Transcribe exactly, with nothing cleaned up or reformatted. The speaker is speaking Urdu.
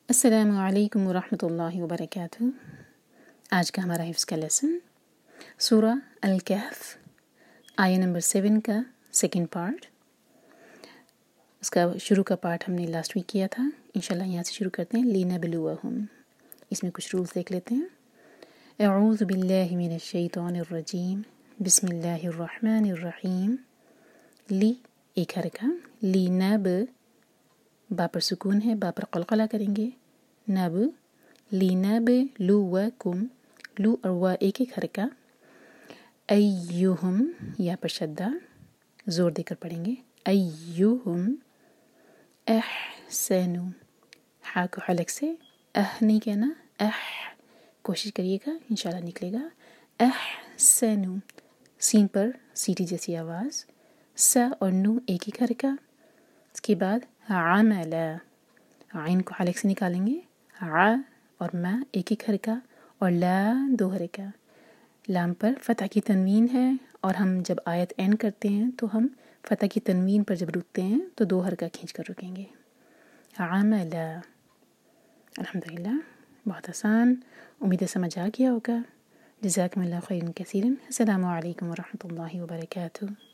السلام علیکم ورحمۃ اللہ وبرکاتہ۔ آج کا ہمارا حفظ کا لیسن سورہ الکہف آیہ نمبر سیون کا سیکنڈ پارٹ۔ اس کا شروع کا پارٹ ہم نے لاسٹ ویک کیا تھا، انشاءاللہ یہاں سے شروع کرتے ہیں۔ لِنَبْلُوَہُم، اس میں کچھ رولز دیکھ لیتے ہیں۔ اعوذ باللہ من الشیطان الرجیم، بسم اللہ الرحمن الرحیم۔ لی ایک حرکہ، لی نب، با پر سکون ہے، با پر قلقلہ کریں گے، نب، لی نب لو و کم، لو اور و ایک ایک حرکہ، ایہم یا پر شدہ زور دے کر پڑھیں گے، ایہم احسنو، ہا کو حلق سے اہ نہیں کہنا، اح کوشش کریے گا انشاءاللہ نکلے گا، احسنو، سین پر سیٹی جیسی آواز، سا اور نو ایک ایک حرکہ، اس کے بعد عملا، عین کو حلق سے نکالیں گے، ع اور ما ایک ایک حرکہ اور لا دو حرکہ، لام پر فتح کی تنوین ہے اور ہم جب آیت اینڈ کرتے ہیں تو ہم فتح کی تنوین پر جب رکتے ہیں تو دو حرکہ کھینچ کر رکیں گے، عملا۔ الحمدللہ بہت آسان، امید ہے سمجھ آ گیا ہوگا۔ جزاکم اللہ خیرا کثیرا۔ السلام علیکم ورحمۃ اللہ وبرکاتہ۔